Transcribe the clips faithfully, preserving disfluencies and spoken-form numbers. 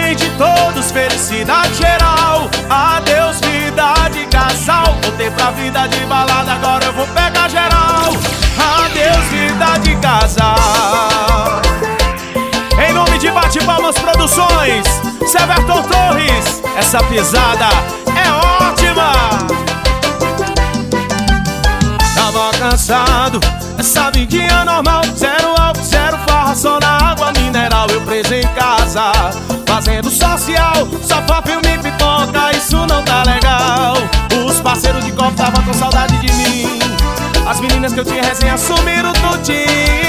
bem de todos, felicidade geral. Adeus vida de casal, voltei pra vida de balada, agora eu vou pegar geral. Adeus vida de casal. Em nome de Bate Palmas Produções, Severton Torres, essa pisada é ótima. Tava cansado, essa vidinha normal, zero álcool, zero farra, só na água mineral. Eu preso em casa, fazendo social, sofá, filme, pipoca, isso não tá legal. Os parceiros de copo tava com saudade de mim, as meninas que eu tinha resenha sumiram tudinho.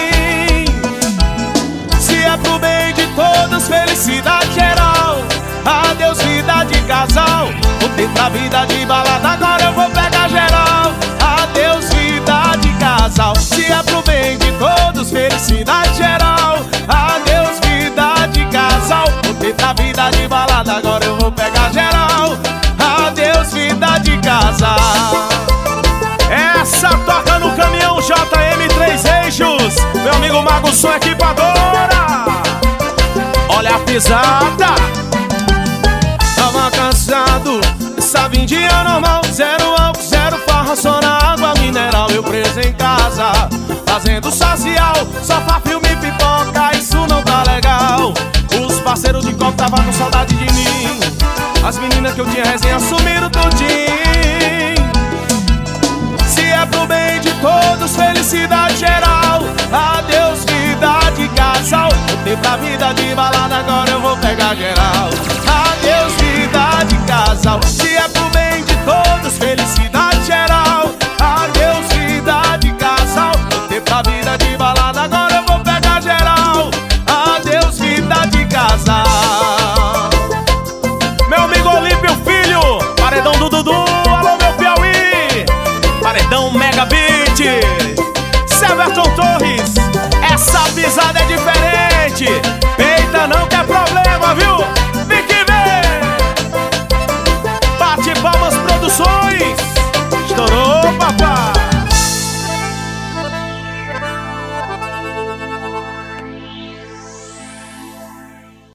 Se é pro bem de todos, felicidade geral. Adeus vida de casal, voltei pra vida de balada, agora eu vou pegar geral. Adeus vida de casal. Se é pro bem de todos, felicidade geral. Adeus vida de casal, voltei pra vida de balada, agora eu vou pegar geral. Adeus vida de casal. Essa toca no caminhão J M três eixos, meu amigo Mago Som Equipadora. Olha a pisada. Tava cansado, essa vindinha normal, zero álcool, zero farra, só na água mineral. Eu preso em casa, fazendo social, sofá, filme, pipoca, isso não tá legal. Os parceiros de copo tava com saudade de mim, as meninas que eu tinha resenha sumiram tudinho. Se é pro bem de todos, felicidade geral. Adeus vida de casal, voltei pra vida de balada,